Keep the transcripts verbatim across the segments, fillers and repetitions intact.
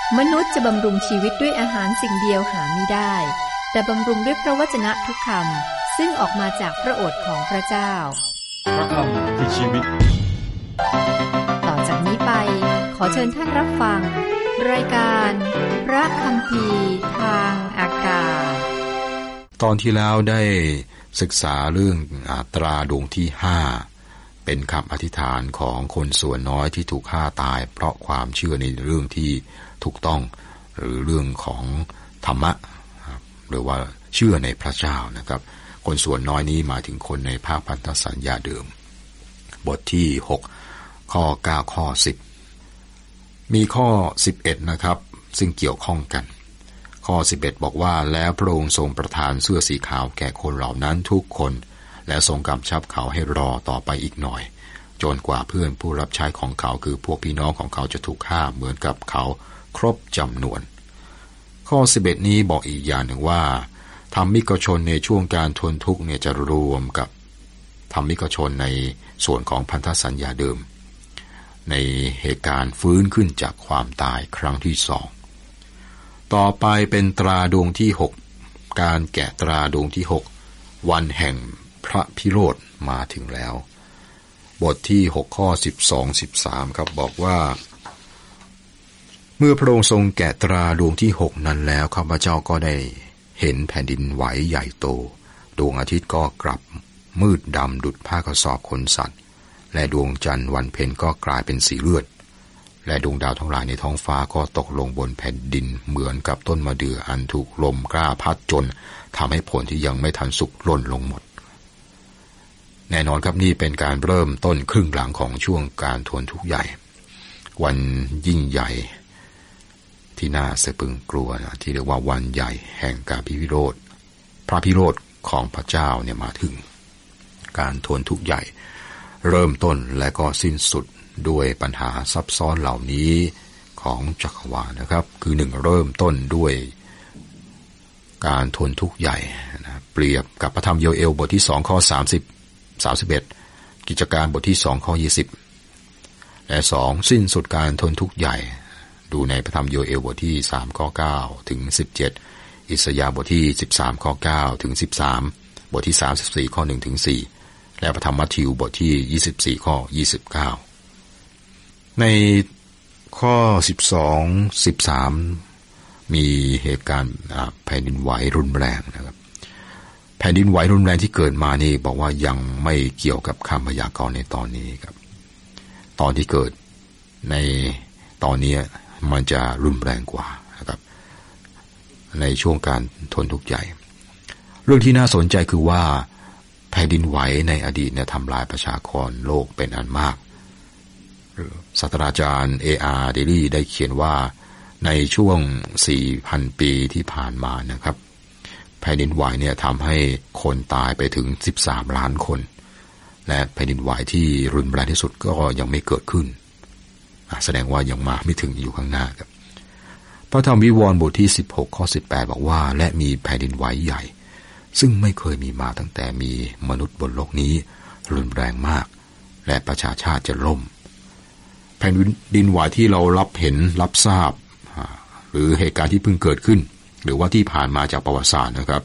มนุษย์จะบำรุงชีวิตด้วยอาหารสิ่งเดียวหาไม่ได้แต่บำรุงด้วยพระวจนะทุกคำซึ่งออกมาจากพระโอษฐ์ของพระเจ้าพระคำคือชีวิตต่อจากนี้ไปขอเชิญท่านรับฟังรายการพระคัมภีร์ทางอากาศตอนที่แล้วได้ศึกษาเรื่องตราดวงที่ห้าเป็นคำอธิษฐานของคนส่วนน้อยที่ถูกฆ่าตายเพราะความเชื่อในเรื่องที่ถูกต้องหรือเรื่องของธรรมะหรือว่าเชื่อในพระเจ้านะครับคนส่วนน้อยนี้หมายถึงคนในภาคพันธสัญญาเดิมบทที่หกข้อเก้าข้อสิบมีข้อสิบเอ็ดนะครับซึ่งเกี่ยวข้องกันข้อสิบเอ็ดบอกว่าแล้วพระองค์ทรงประทานเสื้อสีขาวแก่คนเหล่านั้นทุกคนและทรงกำชับเขาให้รอต่อไปอีกหน่อยจนกว่าเพื่อนผู้รับใช้ของเขาคือพวกพี่น้องของเขาจะถูกฆ่าเหมือนกับเขาครบจำนวนข้อสิบเอ็ดนี้บอกอีกอย่างหนึ่งว่าธรรมิกชนในช่วงการทนทุกข์เนี่ยจะรวมกับธรรมิกชนในส่วนของพันธสัญญาเดิมในเหตุการณ์ฟื้นขึ้นจากความตายครั้งที่สองต่อไปเป็นตราดวงที่หกการแกะตราดวงที่หกวันแห่งพระพิโรธมาถึงแล้วบทที่หกข้อสิบสอง สิบสามครับบอกว่าเมื่อพระองค์ทรงแกะตราดวงที่หกนั้นแล้วข้าพเจ้าก็ได้เห็นแผ่นดินไหวใหญ่โตดวงอาทิตย์ก็กลับมืดดำดุจผ้ากระสอบขนสัตว์และดวงจันทร์วันเพ็ญก็กลายเป็นสีเลือดและดวงดาวทั้งหลายในท้องฟ้าก็ตกลงบนแผ่นดินเหมือนกับต้นมะเดื่ออันถูกลมกล้าพัดจนทำให้ผลที่ยังไม่ทันสุกหล่นลงหมดแน่นอนครับนี่เป็นการเริ่มต้นครึ่งหลังของช่วงการทนทุกข์ใหญ่วันยิ่งใหญ่ที่น่าสะพรึงกลัวนะที่เรียกว่าวันใหญ่แห่งการพิโรธพระพิโรธของพระเจ้าเนี่ยมาถึงการทนทุกข์ใหญ่เริ่มต้นและก็สิ้นสุดด้วยปัญหาซับซ้อนเหล่านี้ของจักรวาลนะครับคือหนึ่งเริ่มต้นด้วยการทนทุกข์ใหญ่นะเปรียบกับพระธรรมโยเอลบทที่สองข้อสามสิบ สามสิบเอ็ดกิจการบทที่สองข้อยี่สิบและสองสิ้นสุดการทนทุกข์ใหญ่ดูในพระธรรมโยเอลบทที่สามข้อเก้าถึงสิบเจ็ดอิสยาห์บทที่สิบสามข้อเก้าถึงสิบสามบทที่สามสิบสี่ข้อหนึ่งถึงสี่และพระธรรมมัทธิวบทที่ยี่สิบสี่ข้อยี่สิบเก้าในข้อสิบสอง สิบสามมีเหตุการณ์แผ่นดินไหวรุนแรงนะครับแผ่นดินไหวรุนแรงที่เกิดมานี่บอกว่ายังไม่เกี่ยวกับคำพยากรณ์ในตอนนี้ครับตอนที่เกิดในตอนนี้มันจะรุนแรงกว่านะครับในช่วงการทนทุกข์ใหญ่เรื่องที่น่าสนใจคือว่าแผ่นดินไหวในอดีตเนี่ยทำลายประชากรโลกเป็นอันมากศาสตราจารย์ เอ อาร์ เดลี่ได้เขียนว่าในช่วง สี่พัน ปีที่ผ่านมานะครับแผ่นดินไหวเนี่ยทำให้คนตายไปถึงสิบสามล้านคนและแผ่นดินไหวที่รุนแรงที่สุดก็ยังไม่เกิดขึ้นแสดงว่ายังมาไม่ถึงอยู่ข้างหน้าครับพระธรรมวิวรณ์บทที่สิบหกข้อสิบแปดบอกว่าและมีแผ่นดินไหวใหญ่ซึ่งไม่เคยมีมาตั้งแต่มีมนุษย์บนโลกนี้รุนแรงมากและประชาชาติจะล่มแผ่นดินไหวที่เรารับเห็นรับทราบหรือเหตุการณ์ที่เพิ่งเกิดขึ้นหรือว่าที่ผ่านมาจากประวัติศาสตร์นะครับ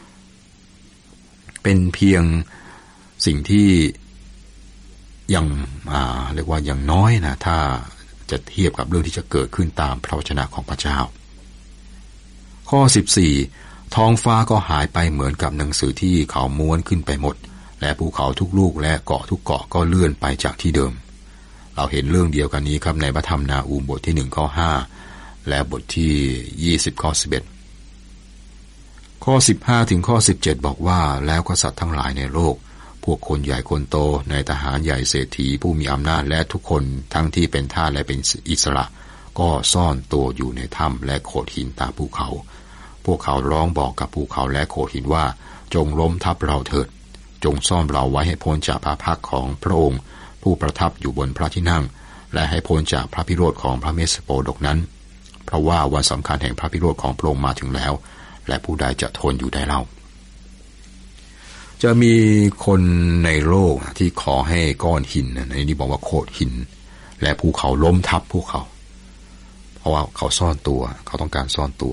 เป็นเพียงสิ่งที่ยังเรียกว่ายังน้อยนะถ้าจะเทียบกับเรื่องที่จะเกิดขึ้นตามพระวจนะของพระเจ้าข้อสิบสี่ท้องฟ้าก็หายไปเหมือนกับหนังสือที่เขาม้วนขึ้นไปหมดและภูเขาทุกลูกและเกาะทุกเกาะก็เลื่อนไปจากที่เดิมเราเห็นเรื่องเดียวกันนี้ครับในพระธรรมนาอูมบทที่หนึ่งข้อห้าและบทที่ยี่สิบข้อสิบเอ็ดข้อสิบห้าถึงข้อสิบเจ็ดบอกว่าแล้วกษัตริย์ทั้งหลายในโลกพวกคนใหญ่คนโตในทหารใหญ่เศรษฐีผู้มีอำนาจและทุกคนทั้งที่เป็นทาสและเป็นอิสระก็ซ่อนตัวอยู่ในถ้ำและโขดหินตามภูเขาพวกเขาร้องบอกกับภูเขาและโขดหินว่าจงล้มทับเราเถิดจงซ่อนเราไว้ให้พ้นจากพระพักของพระองค์ผู้ประทับอยู่บนพระที่นั่งและให้พ้นจากพระพิโรธของพระเมสสโปดกนั้นเพราะว่าวันสำคัญแห่งพระพิโรธของพระองค์มาถึงแล้วและผู้ใดจะทนอยู่ได้เล่าจะมีคนในโลกที่ขอให้ก้อนหินในนี้บอกว่าโขดหินและภูเขาล้มทับพวกเขาเพราะว่าเขาซ่อนตัวเขาต้องการซ่อนตัว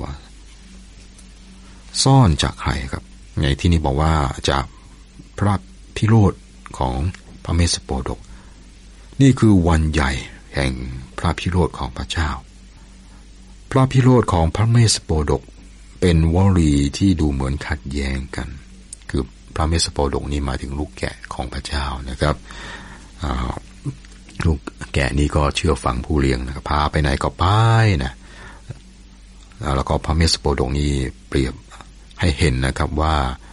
ซ่อนจากใครครับในที่นี้บอกว่าจากพระพิโรธของพระเมสสโปดกนี่คือวันใหญ่แห่งพระพิโรธของพระเจ้าพระพิโรธของพระเมสสโปดกเป็นวลีที่ดูเหมือนขัดแย้งกันคือพระเมสสโปดกนี่หมายถึงลูกแกะของพระเจ้านะครับลูกแกะนี้ก็เชื่อฟังผู้เลี้ยงนะครับพาไปไหนก็ไปนะแล้วก็พระเมสสโปดกนี้เปรียบให้เห็นนะครับว่า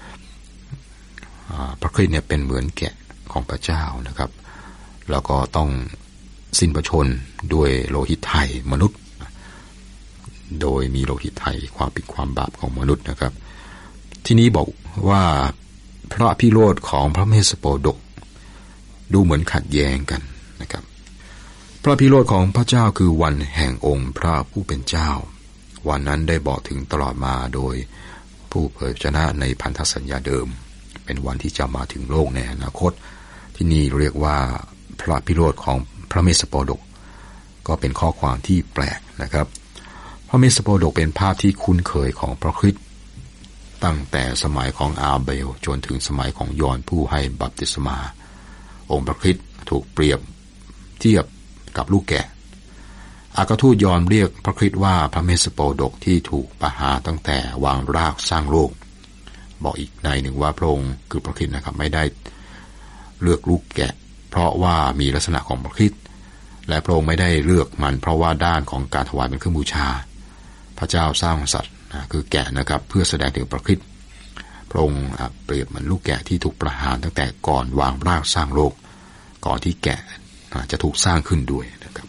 พระคริสต์เนี่ยเป็นเหมือนแกะของพระเจ้านะครับแล้วก็ต้องสิ้นพระชนด้วยโลหิตไถ่มนุษย์โดยมีโลหิตไถ่ความผิดความบาปของมนุษย์นะครับที่นี้บอกว่าพระพิโรธของพระเมสสโปดกดูเหมือนขัดแย้งกันนะครับพระพิโรธของพระเจ้าคือวันแห่งองค์พระผู้เป็นเจ้าวันนั้นได้บอกถึงตลอดมาโดยผู้เผยพระชนะในพันธสัญญาเดิมเป็นวันที่จะมาถึงโลกในอนาคตที่นี่เรียกว่าพระพิโรธของพระเมสสโปดกก็เป็นข้อความที่แปลกนะครับพระเมสสโปดกเป็นภาพที่คุ้นเคยของพระคริสต์ตั้งแต่สมัยของอาเบลจนถึงสมัยของยอห์นผู้ให้บัพติศมาองค์พระคริสต์ถูกเปรียบเทียบกับลูกแกะอากาทูตยอห์นเรียกพระคริสต์ว่าพระเมสสโปดกที่ถูกประหารตั้งแต่วางรากสร้างโลกบอกอีกในหนึ่งว่าพระองค์คือพระคริสต์นะครับไม่ได้เลือกลูกแกะเพราะว่ามีลักษณะของพระคริสต์และพระองค์ไม่ได้เลือกมันเพราะว่าด้านของการถวายเป็นเครื่องบูชาพระเจ้าสร้างสัตว์คือแกะนะครับเพื่อแสดงถึงพระคริสต์พระองค์เปรียบเหมือนลูกแกะที่ถูกประหารตั้งแต่ก่อนวางรากสร้างโลกก่อนที่แกะจะถูกสร้างขึ้นด้วยนะครับ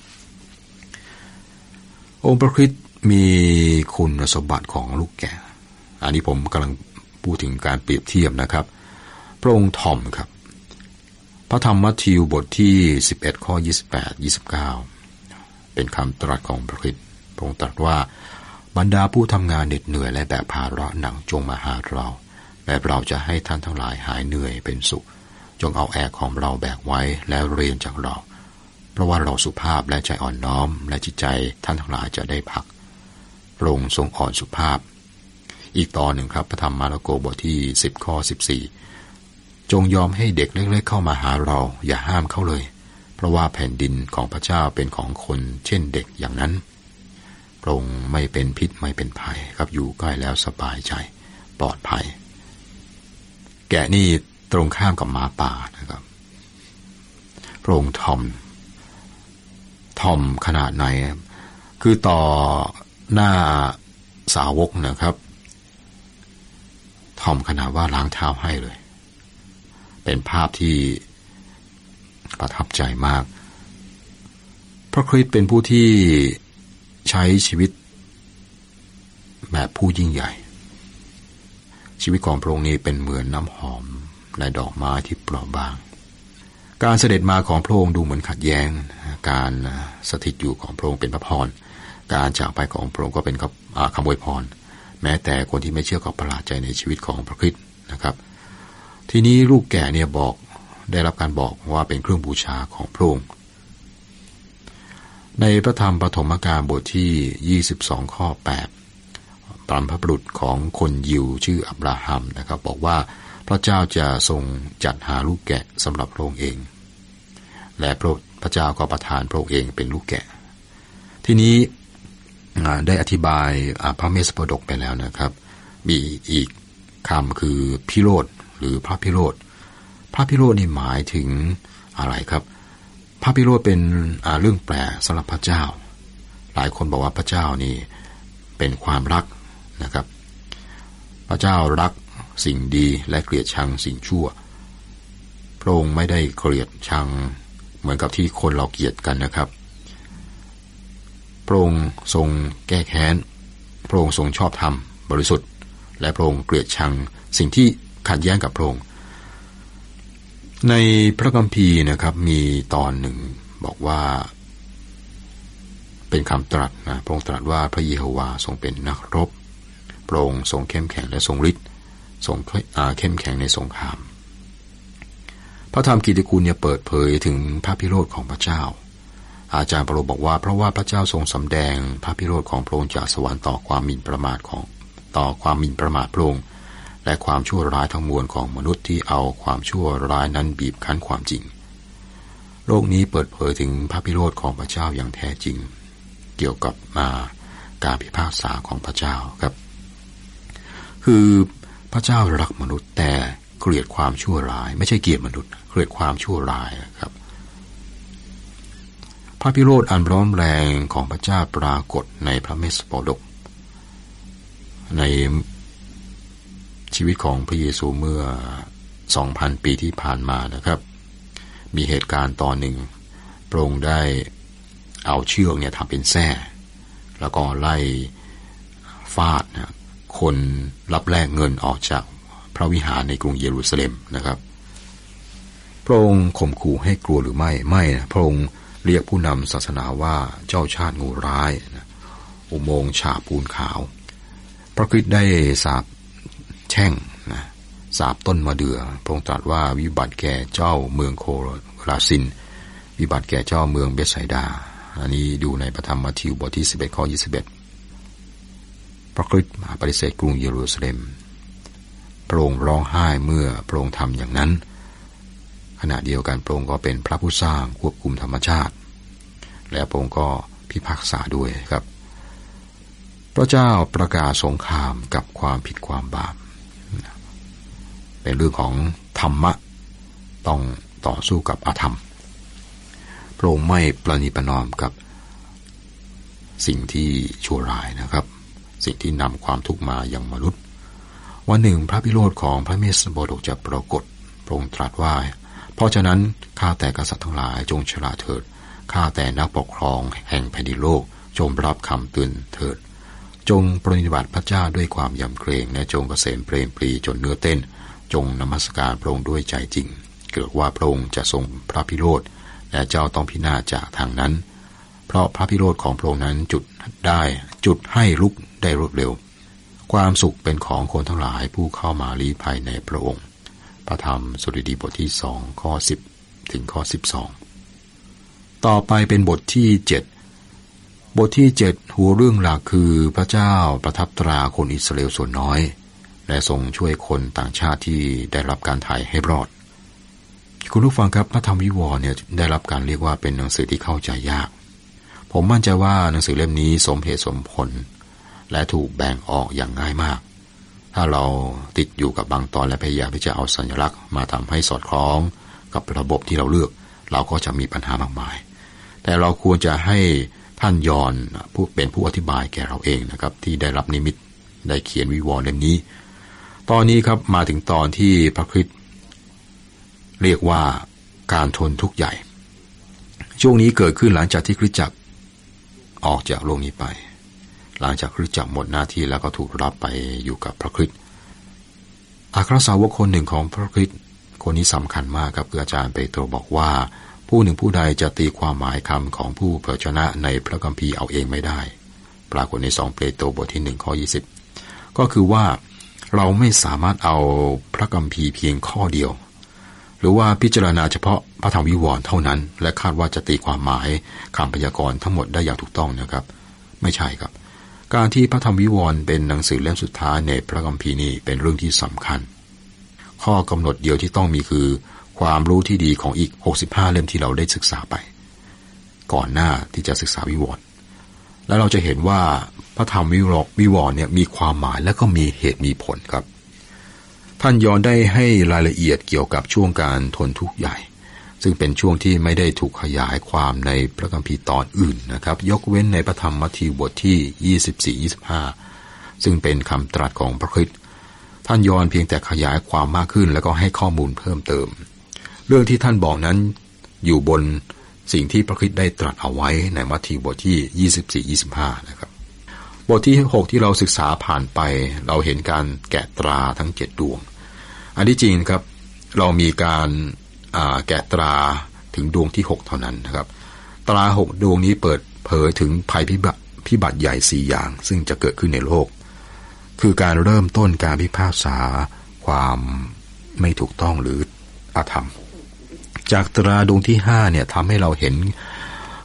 องค์พระคริสต์มีคุณสมบัติของลูกแกะอันนี้ผมกำลังพูดถึงการเปรียบเทียบนะครับพระองค์ถ่อมครับพระธรรมมัทธิวบทที่สิบเอ็ดข้อยี่สิบแปด ยี่สิบเก้าเป็นคำตรัสของพระคริสต์พระองค์ตรัสว่าบรรดาผู้ทำงานเหน็ดเหนื่อยและแบกภาระหนักจงมาหาเราและเราจะให้ท่านทั้งหลายหายเหนื่อยเป็นสุขจงเอาแอกของเราแบกไว้แล้วเรียนจากเราเพราะว่าเราสุภาพและใจอ่อนน้อมและจิตใจท่านทั้งหลายจะได้พักพระองค์ทรงอ่อนสุภาพอีกตอนหนึ่งครับพระธรรมมาระโกบทที่สิบข้อสิบสี่จงยอมให้เด็กเล็กๆเข้ามาหาเราอย่าห้ามเขาเลยเพราะว่าแผ่นดินของพระเจ้าเป็นของคนเช่นเด็กอย่างนั้นพระองค์ไม่เป็นพิษไม่เป็นภัยครับอยู่ใกล้แล้วสบายใจปลอดภัยแกะนี่ตรงข้ามกับหมาป่านะครับพระองค์ถ่อมถ่อมขนาดไหนคือต่อหน้าสาวกนะครับถ่อมขนาดว่าล้างเท้าให้เลยเป็นภาพที่ประทับใจมากพระคริสต์เป็นผู้ที่ใช้ชีวิตแบบผู้ยิ่งใหญ่ชีวิตของพระองค์นี้เป็นเหมือนน้ำหอมและดอกไม้ที่เปราะบางการเสด็จมาของพระองค์ดูเหมือนขัดแย้งการสถิตอยู่ของพระองค์เป็นพระพรการจากไปของพระองค์ก็เป็นคำอวยพรแม้แต่คนที่ไม่เชื่อก็ประหลาดใจในชีวิตของพระคริสต์นะครับทีนี้ลูกแกะเนี่ยบอกได้รับการบอกว่าเป็นเครื่องบูชาของพระองค์ในพระธรรมปฐมกาลบทที่ยี่สิบสองข้อแปดบรรพบุรุษของคนยิวชื่ออับราฮัมนะครับบอกว่าพระเจ้าจะทรงจัดหาลูกแกะสำหรับพระองค์เองและพระเจ้าก็ประทานพระองค์เองเป็นลูกแกะทีนี้ได้อธิบายพระเมสสโปดกไปแล้วนะครับมีอีกคำคือพิโรธหรือพระพิโรธพระพิโรธนี่หมายถึงอะไรครับพระพิโรธเป็นเรื่องแปลกสำหรับพระเจ้าหลายคนบอกว่าพระเจ้านี่เป็นความรักนะครับพระเจ้ารักสิ่งดีและเกลียดชังสิ่งชั่วพระองค์ไม่ได้เกลียดชังเหมือนกับที่คนเราเกลียดกันนะครับพระองค์ทรงแก้แค้นพระองค์ทรงชอบธรรมบริสุทธิ์และพระองค์เกลียดชังสิ่งที่ขัดแย้งกับพระองค์ในพระคัมภีร์นะครับมีตอนหนึ่งบอกว่าเป็นคำตรัสนะพระองค์ตรัสว่าพระเยโฮวาทรงเป็นนักรบพระองค์ทรงเข้มแข็งและทรงฤทธิ์ทรงเข้มแข็งในสงครามพระธรรมกิตติคุณเนี่ยเปิดเผยถึงพระพิโรธของพระเจ้าอาจารย์เปาโลบอกว่าเพราะว่าพระเจ้าทรงสำแดงพระพิโรธของพระองค์จากสวรรค์ต่อความหมิ่นประมาทของต่อความหมิ่นประมาทพระองค์และความชั่วร้ายทั้งมวลของมนุษย์ที่เอาความชั่วร้ายนั้นบีบคั้นความจริงโลกนี้เปิดเผยถึงพระพิโรธของพระเจ้าอย่างแท้จริงเกี่ยวกับมาการพิพากษาของพระเจ้าครับคือพระเจ้ารักมนุษย์แต่เกลียดความชั่วร้ายไม่ใช่เกลียดมนุษย์เกลียดความชั่วร้ายครับพระพิโรธอันร้อนแรงของพระเจ้าปรากฏในพระเมสสโปดกในชีวิตของพระเยซูเมื่อ สองพัน ปีที่ผ่านมานะครับมีเหตุการณ์ตอนหนึ่งพระองค์ได้เอาเชือกเนี่ยทำเป็นแส้แล้วก็ไล่ฟาดนะคนรับแลกเงินออกจากพระวิหารในกรุงเยรูซาเล็มนะครับพระองค์ข่มขู่ให้กลัวหรือไม่ไม่นะพระองค์เรียกผู้นำศาสนาว่าเจ้าชาติงูร้ายนะอุโมงค์ฉาบปูนขาวพระคริสต์ได้สาปแช่งนะสาปต้นมะเดื่อพระองค์ตรัสว่าวิบัติแก่เจ้าเมืองโคราซินวิบัติแก่เจ้าเมืองเบธไซดาอันนี้ดูในพระธรรมมัทธิวบทที่สิบเอ็ดข้อยี่สิบเอ็ดพระคริสต์ปฏิเสธกรุงเยรูซาเล็มพระองค์ร้องไห้เมื่อพระองค์ทำอย่างนั้นขณะเดียวกันพระองค์ก็เป็นพระผู้สร้างควบคุมธรรมชาติและพระองค์ก็พิพากษาด้วยครับพระเจ้าประกาศสงครามกับความผิดความบาปเป็นเรื่องของธรรมะต้องต่อสู้กับอธรรมพระองค์ไม่ประนีประนอมกับสิ่งที่ชั่วร้ายนะครับสิ่งที่นำความทุกข์มายังมนุษย์วันหนึ่งพระพิโรธของพระเมสสโปดกจะปรากฏพระองค์ตรัสว่าเพราะฉะนั้นข้าแต่กษัตริย์ทั้งหลายจงฉลาดเถิดข้าแต่นักปกครองแห่งแผ่นดินโลกจงรับคำเตือนเถิดจงปฏิบัติพระเจ้าด้วยความยำเกรงและจงเกษมเปรมปรีจนเนื้อเต้นจงนมัสการพระองค์ด้วยใจจริงเกิดว่าพระองค์จะทรงพระพิโรธและเจ้าต้องพินาศจากทางนั้นเพราะพระพิโรธของพระองค์นั้นจุดได้จุดให้ลุกได้รวดเร็วความสุขเป็นของคนทั้งหลายผู้เข้ามาลี้ภัยในพระองค์พระธรรมสดุดีบทที่สองข้อสิบถึงข้อสิบสองต่อไปเป็นบทที่เจ็ดบทที่เจ็ดหัวเรื่องหลักคือพระเจ้าประทับตราคนอิสราเอลส่วนน้อยและทรงช่วยคนต่างชาติที่ได้รับการไถ่ให้รอดคุณผู้ฟังครับพระธรรมวิวรณ์เนี่ยได้รับการเรียกว่าเป็นหนังสือที่เข้าใจยากผมมั่นใจว่าหนังสือเล่มนี้สมเหตุสมผลและถูกแบ่งออกอย่างง่ายมากถ้าเราติดอยู่กับบางตอนและพยายามที่จะเอาสัญลักษณ์มาทำให้สอดคล้องกับระบบที่เราเลือกเราก็จะมีปัญหามากมายแต่เราควรจะให้ท่านยอห์นผู้เป็นผู้อธิบายแก่เราเองนะครับที่ได้รับนิมิตได้เขียนวิวรณ์เล่มนี้ตอนนี้ครับมาถึงตอนที่พระคริสต์เรียกว่าการทนทุกข์ใหญ่ช่วงนี้เกิดขึ้นหลังจากที่คริสตจักรออกจากโลกนี้ไปหลังจากคริสตจักรหมดหน้าที่แล้วก็ถูกรับไปอยู่กับพระคริสต์อัครสาวกคนหนึ่งของพระคริสต์คนนี้สำคัญมากครับคืออาจารย์เปโตรบอกว่าผู้หนึ่งผู้ใดจะตีความหมายคำของผู้เผยชนะในพระคัมภีร์เอาเองไม่ได้ปรากฏในสองเปโตรบทที่หนึ่งข้อยี่สิบก็คือว่าเราไม่สามารถเอาพระคัมภีร์เพียงข้อเดียวหรือว่าพิจารณาเฉพาะพระธรรมวิวรณ์เท่านั้นและคาดว่าจะตีความหมายคำพยากรณ์ทั้งหมดได้อย่างถูกต้องนะครับไม่ใช่ครับการที่พระธรรมวิวรณ์เป็นหนังสือเล่มสุดท้ายในพระคัมภีร์นี้เป็นเรื่องที่สำคัญข้อกำหนดเดียวที่ต้องมีคือความรู้ที่ดีของอีกหกสิบห้าเล่มที่เราได้ศึกษาไปก่อนหน้าที่จะศึกษาวิวรณ์และเราจะเห็นว่าพระธรรมวิวรณ์เนี่ยมีความหมายและก็มีเหตุมีผลครับท่านยอห์นได้ให้รายละเอียดเกี่ยวกับช่วงการทนทุกข์ใหญ่ซึ่งเป็นช่วงที่ไม่ได้ถูกขยายความในพระคัมภีร์ตอนอื่นนะครับยกเว้นในพระธรรมมัทธิวบทที่ยี่สิบสี่ ยี่สิบห้าซึ่งเป็นคำตรัสของพระคริสต์ท่านยอห์นเพียงแต่ขยายความมากขึ้นแล้วก็ให้ข้อมูลเพิ่มเติมเรื่องที่ท่านบอกนั้นอยู่บนสิ่งที่พระคริสต์ได้ตรัสเอาไว้ในมัทธิวบทที่ยี่สิบสี่ ยี่สิบห้านะครับบทที่หกที่เราศึกษาผ่านไปเราเห็นการแกะตราทั้งเจ็ดดวงอันที่จริงครับเรามีการแกะตราถึงดวงที่หกเท่านั้นนะครับตราหกดวงนี้เปิดเผยถึงภัยพิบัติพิบัติใหญ่สี่อย่างซึ่งจะเกิดขึ้นในโลกคือการเริ่มต้นการพิพากษาความไม่ถูกต้องหรืออาธรรมจากตราดวงที่ห้าเนี่ยทำให้เราเห็น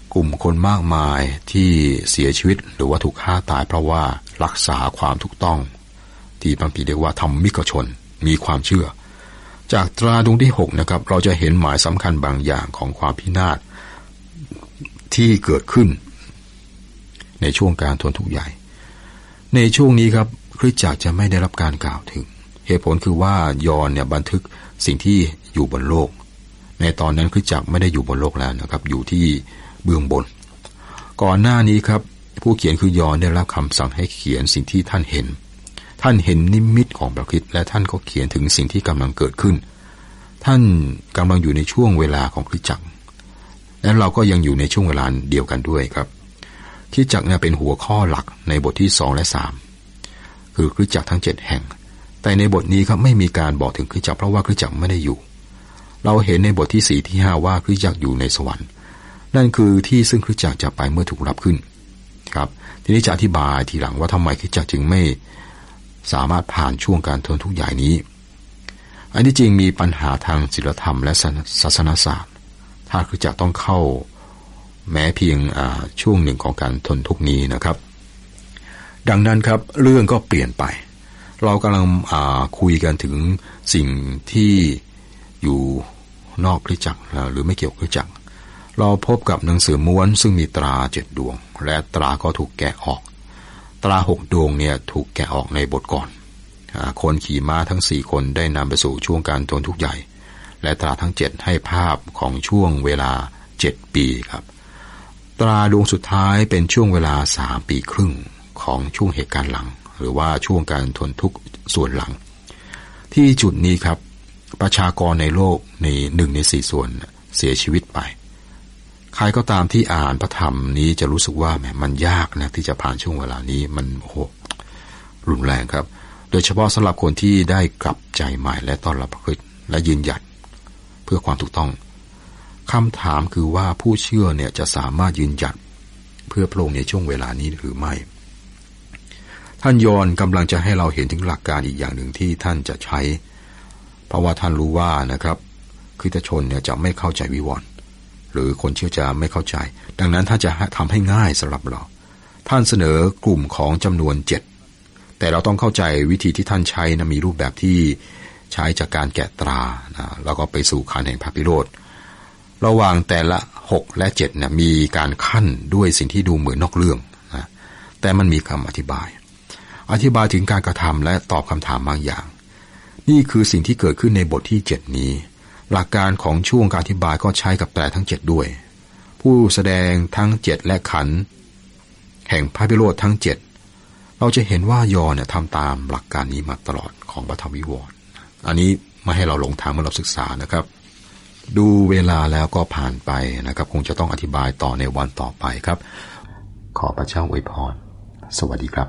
กลุ่มคนมากมายที่เสียชีวิตหรือว่าถูกฆ่าตายเพราะว่ารักษาความถูกต้องที่บางทีเรียกว่าธรรมิกชนมีความเชื่อจากตราดวงที่หกนะครับเราจะเห็นหมายสำคัญบางอย่างของความพินาศที่เกิดขึ้นในช่วงการทนทุกข์ใหญ่ในช่วงนี้ครับคริสตจักรจะไม่ได้รับการกล่าวถึงเหตุผลคือว่ายอห์นเนี่ยบันทึกสิ่งที่อยู่บนโลกในตอนนั้นคริสตจักรไม่ได้อยู่บนโลกแล้วนะครับอยู่ที่เบื้องบนก่อนหน้านี้ครับผู้เขียนคือยอห์นได้รับคำสั่งให้เขียนสิ่งที่ท่านเห็นท่านเห็นนิมิตของพระคริสต์และท่านก็เขียนถึงสิ่งที่กำลังเกิดขึ้นท่านกำลังอยู่ในช่วงเวลาของคริสตจักรและเราก็ยังอยู่ในช่วงเวลาเดียวกันด้วยครับคริสตจักรเนี่ยเป็นหัวข้อหลักในบทที่สองและสามคือคริสตจักรทั้งเจ็ดแห่งแต่ในบทนี้ครับไม่มีการบอกถึงคริสตจักรเพราะว่าคริสตจักรไม่ได้อยู่เราเห็นในบทที่สี่ที่ห้าว่าคริสตจักรอยู่ในสวรรค์นั่นคือที่ซึ่งคริสตจักรจะไปเมื่อถูกรับขึ้นครับทีนี้จะอธิบายทีหลังว่าทำไมคริสตจักรจึงไม่สามารถผ่านช่วงการทนทุกข์ใหญ่นี้อันที่จริงมีปัญหาทางศีลธรรมและศาสนศาสตร์ถ้าคริสตจักรต้องเข้าแม้เพียงช่วงหนึ่งของการทนทุกข์นี้นะครับดังนั้นครับเรื่องก็เปลี่ยนไปเรากำลังคุยกันถึงสิ่งที่อยู่นอกคริสตจักรหรือไม่เกี่ยวกับคริสตจักรเราพบกับหนังสือม้วนซึ่งมีตราเจ็ดดวงและตราก็ถูกแกะออกตราหกดวงเนี่ยถูกแกะออกในบทก่อนคนขี่ม้าทั้งสี่คนได้นำไปสู่ช่วงการทนทุกข์ใหญ่และตราทั้งเจ็ดให้ภาพของช่วงเวลาเจ็ดปีครับตราดวงสุดท้ายเป็นช่วงเวลาสามปีครึ่งของช่วงเหตุการณ์หลังหรือว่าช่วงการทนทุกข์ส่วนหลังที่จุดนี้ครับประชากรในโลกในหนึ่งในสี่ส่วนเสียชีวิตไปใครก็ตามที่อ่านพระธรรมนี้จะรู้สึกว่าแหมมันยากนะที่จะผ่านช่วงเวลานี้มันโอ้โหรุนแรงครับโดยเฉพาะสำหรับคนที่ได้กลับใจใหม่และต้อนรับพระคริสต์และยืนหยัดเพื่อความถูกต้องคำถามคือว่าผู้เชื่อเนี่ยจะสามารถยืนหยัดเพื่อพระองค์ในช่วงเวลานี้หรือไม่ท่านยอห์นกำลังจะให้เราเห็นถึงหลักการอีกอย่างหนึ่งที่ท่านจะใช้เพราะว่าท่านรู้ว่านะครับคริสตชนเนี่ยจะไม่เข้าใจวิวรณ์หรือคนเชื่อจะไม่เข้าใจดังนั้นท่านจะทำให้ง่ายสำหรับเราท่านเสนอกลุ่มของจำนวนเจ็ดแต่เราต้องเข้าใจวิธีที่ท่านใช้นะมีรูปแบบที่ใช้จากการแกะตรานะแล้วก็ไปสู่ขันแห่งพระพิโรธระหว่างแต่ละหกและเจ็ดเนี่ยมีการขั้นด้วยสิ่งที่ดูเหมือนนอกเรื่องนะแต่มันมีคำอธิบายอธิบายถึงการกระทำและตอบคำถามบางอย่างนี่คือสิ่งที่เกิดขึ้นในบทที่เจ็ดนี้หลักการของช่วงการอธิบายก็ใช้กับแต่ทั้งเจ็ดด้วยผู้แสดงทั้งเจ็ดและขันแห่งพระพิโรธทั้งเจ็ดเราจะเห็นว่ายอห์นเนี่ยทำตามหลักการนี้มาตลอดของพระธรรมวิวรณ์อันนี้ไม่ให้เราหลงทางเมื่อเราศึกษานะครับดูเวลาแล้วก็ผ่านไปนะครับคงจะต้องอธิบายต่อในวันต่อไปครับขอพระเจ้าอวยพรสวัสดีครับ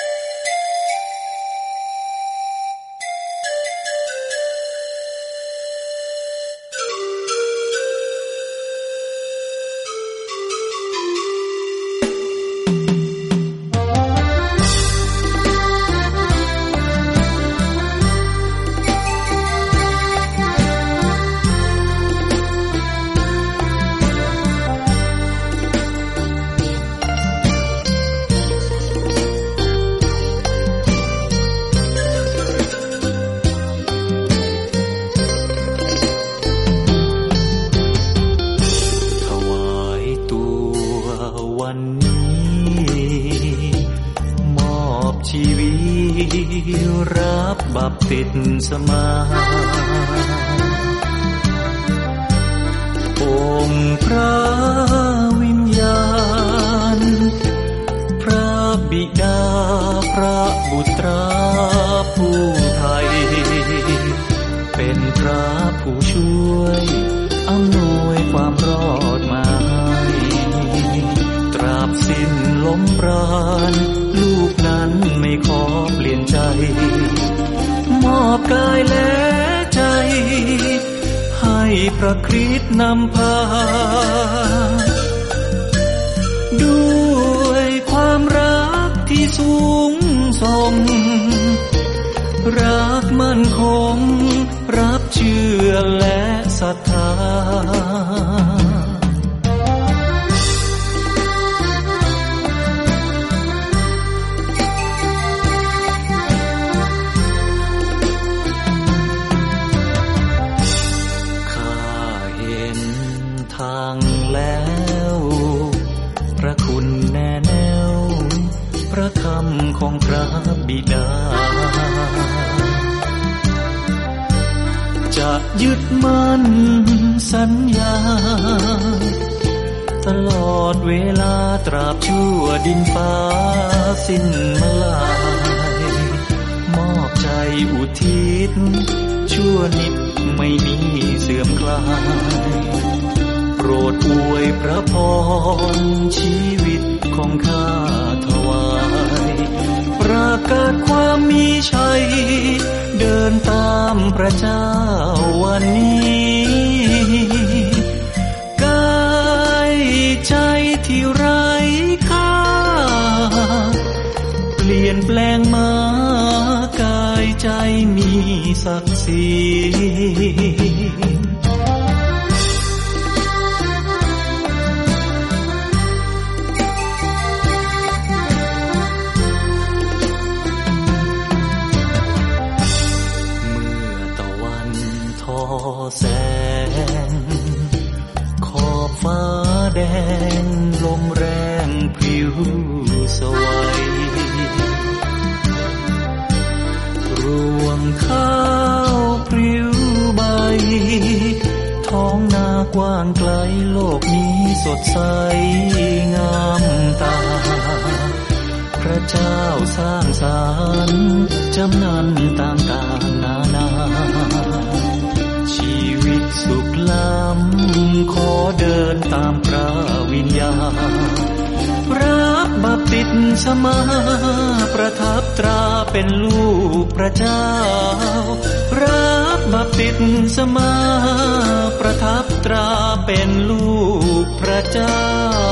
ติดสมาองค์พระวิญญาณพระบิดาพระบุตรผู้ไทยเป็นพระผู้ช่วยอำนวยความรอดมาให้ตราบสิ้นลมปราณลูกนั้นไม่ขอเปลี่ยนใจมอบกายและใจให้พระคริสต์นำพาด้วยความรักที่สูงส่งรักมั่นคงรับเชื่อและศรัทธาของพระบิดาจะยึดมั่นสัญญาตลอดเวลาตราบชั่วดินฟ้าสิ้นมลายมอบใจอุทิศชั่วนิดไม่มีเสื่อมคลายโปรดอวยพระพรชีวิตของข้าถวายประกาศความมีชัยเดินตามพระเจ้าวันนี้กายใจที่ไร้ค่าเปลี่ยนแปลงมากายใจมีศักดิ์ศรีแสงขอบฟ้าแดงลมแรงพริ้วสวัยรวงข้าวพริ้วใบท้องนากว้างไกลโลกนี้สดใสงามตาพระเจ้าสร้างสรรค์จำนันต่างๆนานาชีวิตสุขล้ำขอเดินตามพระวิญญาณรับบัพติศมาประทับตราเป็นลูกพระเจ้ารับบัพติศมาประทับตราเป็นลูกพระเจ้า